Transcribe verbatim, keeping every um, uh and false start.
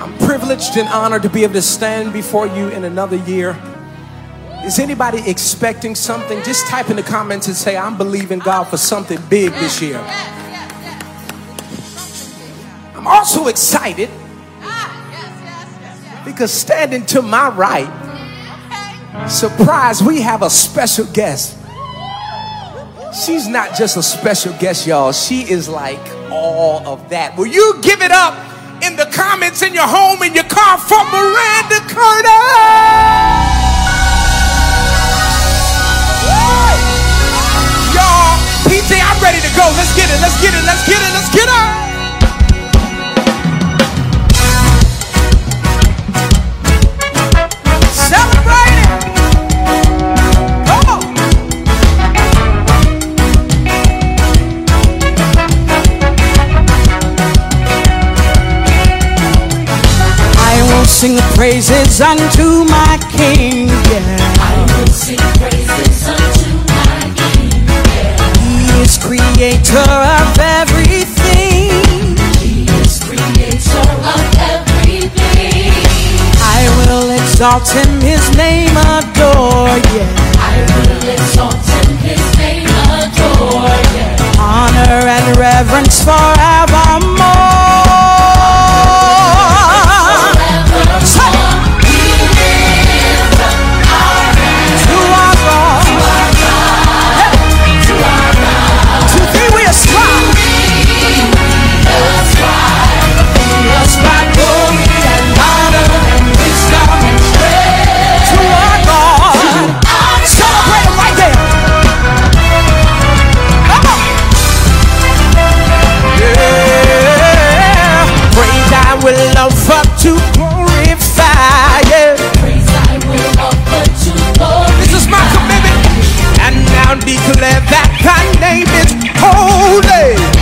I'm privileged and honored to be able to stand before you in another year. Is anybody expecting something? Just type in the comments and say, I'm believing God for something big this year. I'm also excited because standing to my right, surprise, we have a special guest. She's not just a special guest, y'all. She is like all of that. Will you give it up in the comments in your home, in your car, for Miranda Curtis? Y'all, P J, I'm ready to go. Let's get it, let's get it, let's get it, let's get it. Celebrate it. Come on. I will sing praises unto my King, yeah. I will sing praises unto my King, yeah. He is creator of everything. He is creator of everything. I will exalt him, his name adore, yeah. I will exalt him, his name adore, yeah. Honor and reverence forevermore. Will offer to glorify, yeah. Praise I will offer to glorify. This is my commitment. And now declare that thy name is holy.